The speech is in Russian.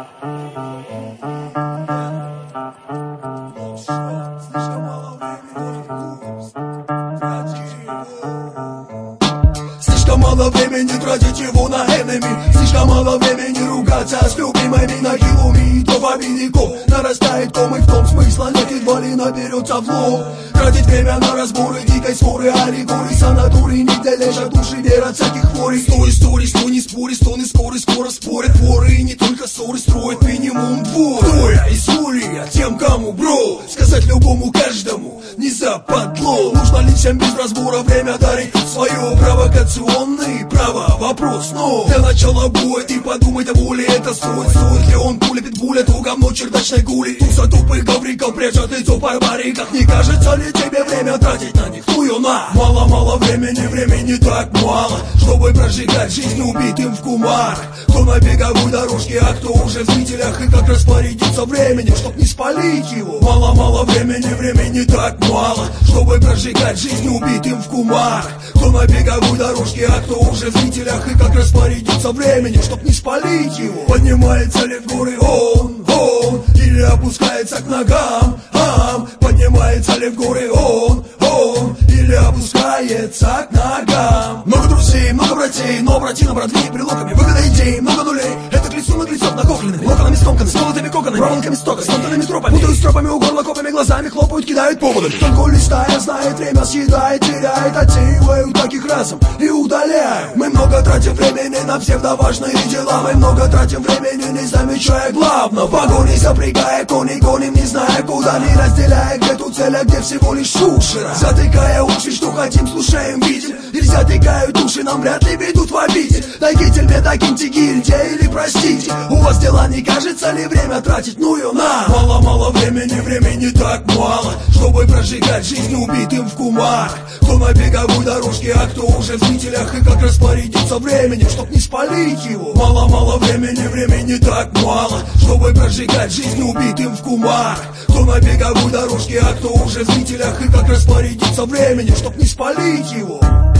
Слишком мало времени тратить его на энеми. Слишком мало времени ругаться с любимыми на хилуми. То в обидников нарастает ком, и в том смысла нет, едва ли наберется в лоб. Тратить время на разборы дикой споры, аллегории, санатории, нигде лежат души, верят всяких хворей. Стой, не спори, стоны скоро спорят воры. И не только ссоры строят минимум двое. Кто я? История тем, кому, бро, сказать любому, каждому, не западло. Нужно ли всем без разбора время дарить свое? Провокационный, право, вопрос, но для начала боя ты подумай, того ли это стоит. Стоит ли он пуля, питбуля, то говно чердачной гули. Туса тупых гавриков прячут лицо в барбариках. Не кажется ли тебе время тратить на них? Ну на! Мало времени так мало, чтобы прожигать жизнь убитым в кумарах. Кто на беговой дорожке, а кто уже в зрителях. И как распорядиться временем, чтоб не спалить его. Мало времени так мало, чтобы прожигать жизнь убитым в кумарах. Кто на беговой дорожке, а кто уже в зрителях. И как распорядиться временем, чтоб не спалить его. Поднимается ли в горы он, или опускается к ногам, поднимается ли в горы он, или опускается к ногам. Много друзей, много братей, но брати на братве прилоками. Выгода идей, много нулей. Это к лицу наглецов накохленными, локонами скомканы, с молотыми коконами, проволоками стока, с тонкими тропами. Путают стропами у горла, копами, глазами хлопают, кидают поводами. Только листая, знает время, съедает, теряет, отсеивают таких разом и удаляют. Мы много тратим времени на псевдоважные дела. Мы много тратим времени, не замечая главного. Погони запрягая коней, гоним, не зная куда, не разделяя, где тут цель, а где всего лишь шушера. Затыкая уши, что хотим, слушаем, видим. Или затыкают уши, нам вряд ли ведут в обиде. Дайте мне докиньте гильдия или простите. У вас дела, не кажется ли время тратить? Ну ее на! Мало времени так мало, чтобы прожигать жизнь убитым в кумарах. Кто на беговой дорожке, а кто уже в зрителях. И как распорядиться временем, чтоб не спалить его. Мало времени так мало, чтобы прожигать жизнь убитым в кумарах. Кто на беговой дорожке, а кто уже в зрителях. И как распорядиться временем, чтоб не спалить его.